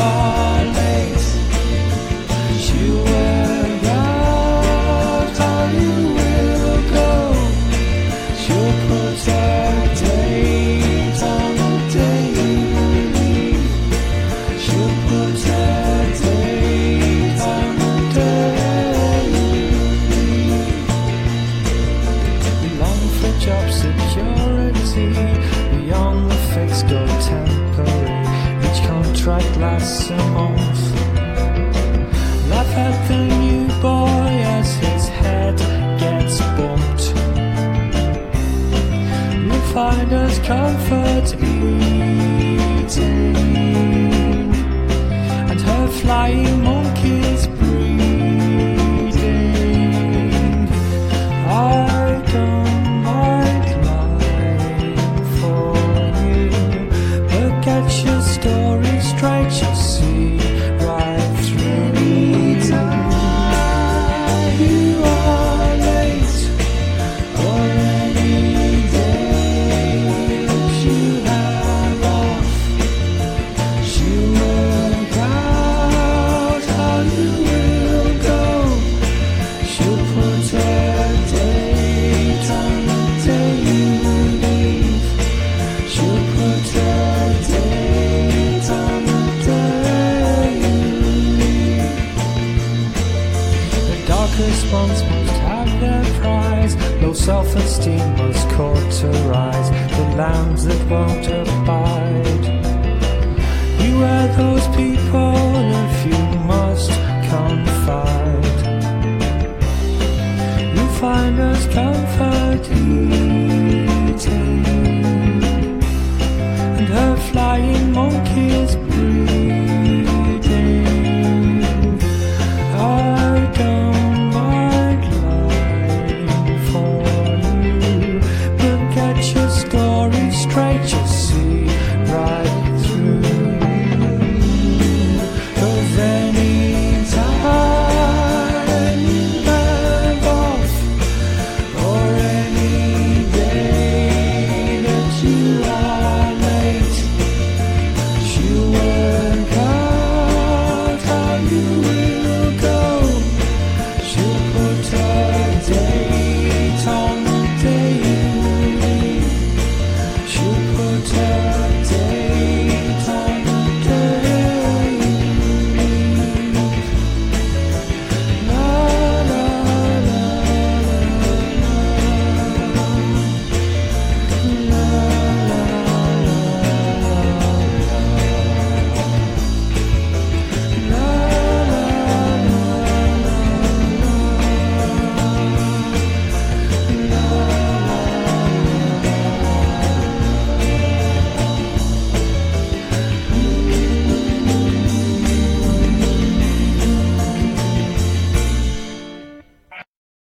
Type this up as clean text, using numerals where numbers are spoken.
are late. She'll work out how you will go. She'll put her date on the day you leave. She'll put her date on the day you leave. We long for job security beyond the fixed or temporary. Each contract lasts a month. Laugh at the new boy as his head gets bumped. You'll find us comfort eating, and her flying monkeys breeding. I don't mind lying for you, but get your story straight, you see right through me. You are late, or any days you have off. She'll work out how you will go. She'll put her date on the day you leave. She'll put her date on the day you leave. The darkest ones must have their prize. Low self-esteem must cauterize the lambs that won't abide. Beware those people